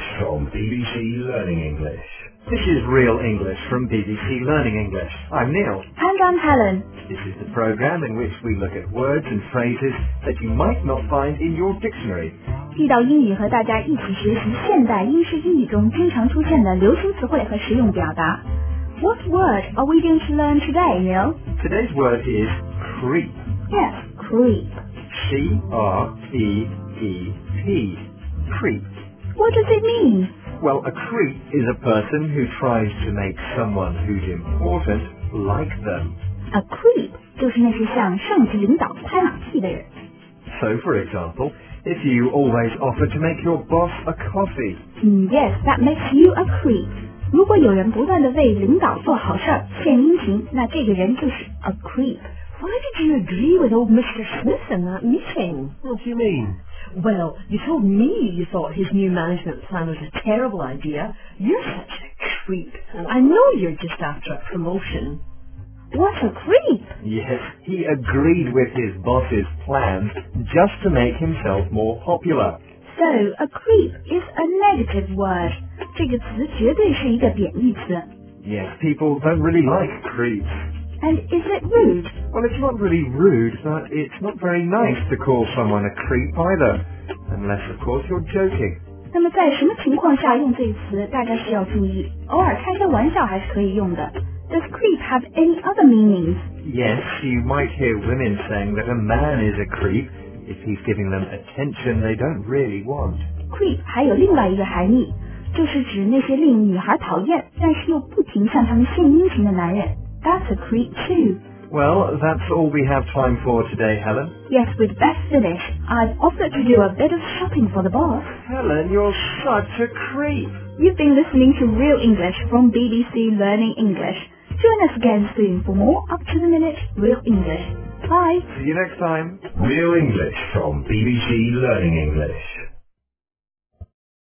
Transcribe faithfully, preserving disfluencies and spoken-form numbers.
from B B C Learning English. This is Real English from B B C Learning English. I'm Neil. And I'm Helen. This is the program in which we look at words and phrases that you might not find in your dictionary. 地道英语和大家一起学习现代英式英语中经常出现的流行词汇和实用表达。What word are we going to learn today, Neil? Today's word is creep. Yes, creep. C R E E P. Creep. What does it mean? Well, a creep is a person who tries to make someone who's important like them. A creep 就是那些向上级领导拍马屁的人。 So, for example, if you always offer to make your boss a coffee. Mm, yes, that makes you a creep. 如果有人不断地为领导做好事儿献殷勤，那这个人就是 a creep. Why did you agree with old Mister Smith in that meeting? What do you mean? Well, you told me you thought his new management plan was a terrible idea. You're such a creep. And I know you're just after a promotion. What's a creep? Yes, he agreed with his boss's plans just to make himself more popular. So, a creep is a negative word. 这个词绝对是一个贬义词。 Yes, people don't really like creeps. And is it rude? Well, it's not really rude, but it's not very nice to call someone a creep either. Unless, of course, you're joking. 那么在什么情况下用这个词，大家需要注意。偶尔开开玩笑还是可以用的。Does creep have any other meanings? Yes, you might hear women saying that a man is a creep if he's giving them attention they don't really want. Creep 还有另外一个含义，就是指那些令女孩讨厌，但是又不停向她们献殷勤的男人。That's a creep too. Well, that's all we have time for today, Helen. Yes, we'd best finish. I've offered to do a bit of shopping for the boss. Helen, you're such a creep. You've been listening to Real English from B B C Learning English. Join us again soon for more up-to-the-minute Real English. Bye. See you next time. Real English from B B C Learning English.